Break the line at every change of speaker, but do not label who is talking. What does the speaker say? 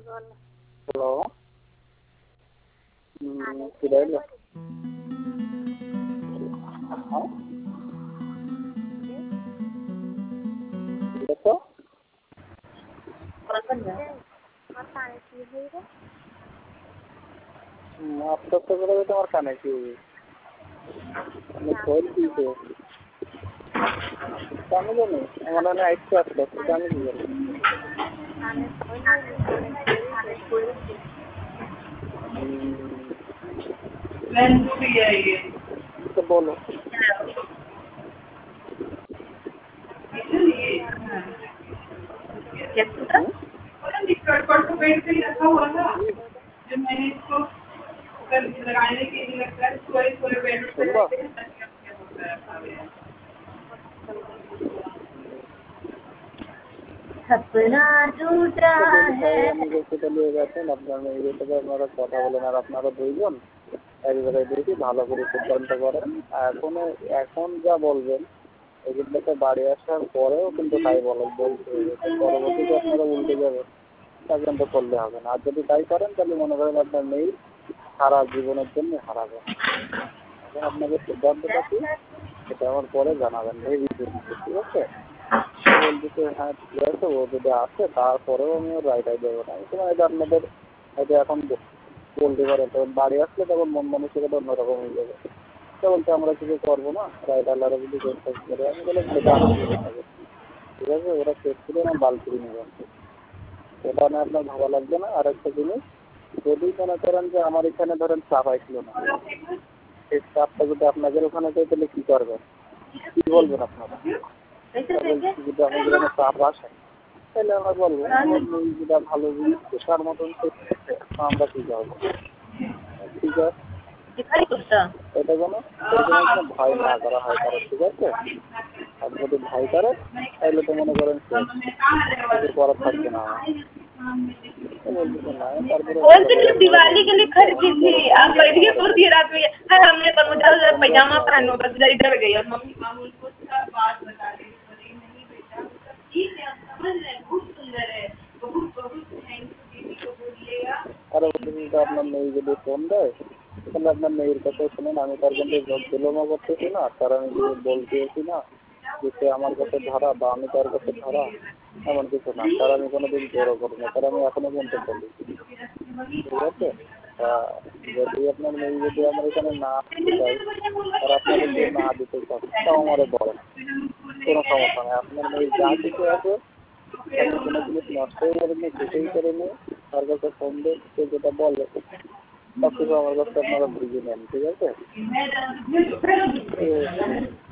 Hello. কিরাইলো? হ্যাঁ? দেখো আপনার তো করে তোমার কানে কি ফোন দিয়েছে আমি জানি আমার মনে আইসতে আসলো সেটা আমি কি জানি তো বলো শুনবা
सपना टूटा है
আপনি যেটা নিয়ে গেছেন আপনার মেয়েদের সাথে আপনারা কথা বলেন আর আপনারা দুইজন এক জায়গায় দেখি ভালো করে সিদ্ধান্ত করেন এখন যা বলবেন এগুলোতে বাড়ি আসার পরেও কিন্তু তাই বলতে হবে পরবর্তীতে আপনারা উল্টে যাবেন তা কিন্তু করলে হবে না আর যদি তাই করেন তাহলে মনে করেন আপনার মেয়ে সারা জীবনের জন্য হারাবেন এখন আপনাকে সিদ্ধান্তটা কি সেটা আমার পরে জানাবেন ভেবে ঠিক আছে বলতেছে হ্যাঁ ঠিক আছে ও যদি আসে তারপরেও আমি ওর রায়টাই দেবো না তোমার এটা আপনাদের হয়তো এখন বলতে পারেন তখন বাড়ি আসলে তখন মন মানসিকতা অন্যরকম হয়ে যাবে তো বলতে আমরা কিছু করবো না রাইট আল্লাহরা যদি চেষ্টা করে আমি বলে সেটা আমি থাকবো ঠিক আছে ওরা চেক করে না বাল করে নেবেন ওটা না আপনার ভালো লাগবে না আর একটা জিনিস যদি মনে করেন যে আমার এখানে ধরেন চাপ আসছিল না সেই চাপটা যদি আপনাদের ওখানে যায় তাহলে কী করবেন কী বলবেন আপনারা যদি আমাদের এখানে চাপ আসে তাহলে আমরা বলবো আমার মেয়ে যেটা ভালো বুঝছে তার মতন আমরা কী করবো ঠিক আছে এটা যেন ভয় না করা হয় কারো ঠিক আছে আর যদি ভয় করে তাহলে তো মনে করেন কিছু করার থাকবে না
दिवाली के लिए खर्ची थी आप ये सोचिए रात में हर हमने पर मुझे पैजामा पहनो बस इधर गई और मम्मी मामू को सब बात बता रही है नहीं बेटा ठीक है हम समझ रहे हैं बहुत सुंदर है बहुत बहुत थैंक यू दीदी को बोलिएगा
আর আপনার মেয়ে যদি ফোন দেয় তাহলে আপনার মেয়ের কথা শুনুন আমি তার কিন্তু বিলম্ব করতেছি না তার আমি কিছু বলতেছি না যে সে আমার কাছে ধরা বা আমি তার কাছে ধরা এমন কিছু না তার আমি কোনোদিন জোরও করি না তার আমি এখনো পর্যন্ত বলি ঠিক আছে যদি আপনার মেয়ে যদি আমার এখানে না আসতে চাই আর আপনাদের যদি না দিতে চান তাও আমারও বলেন কোনো সমস্যা নেই আপনার মেয়ে যা কিছু আছে আমি কোনো জিনিস নষ্টই করিনি কিছুই করিনি তার কাছে ফোন দিয়ে সে যেটা বলে সব কিছু আমার কাছে আপনারা বুঝে নেন ঠিক আছে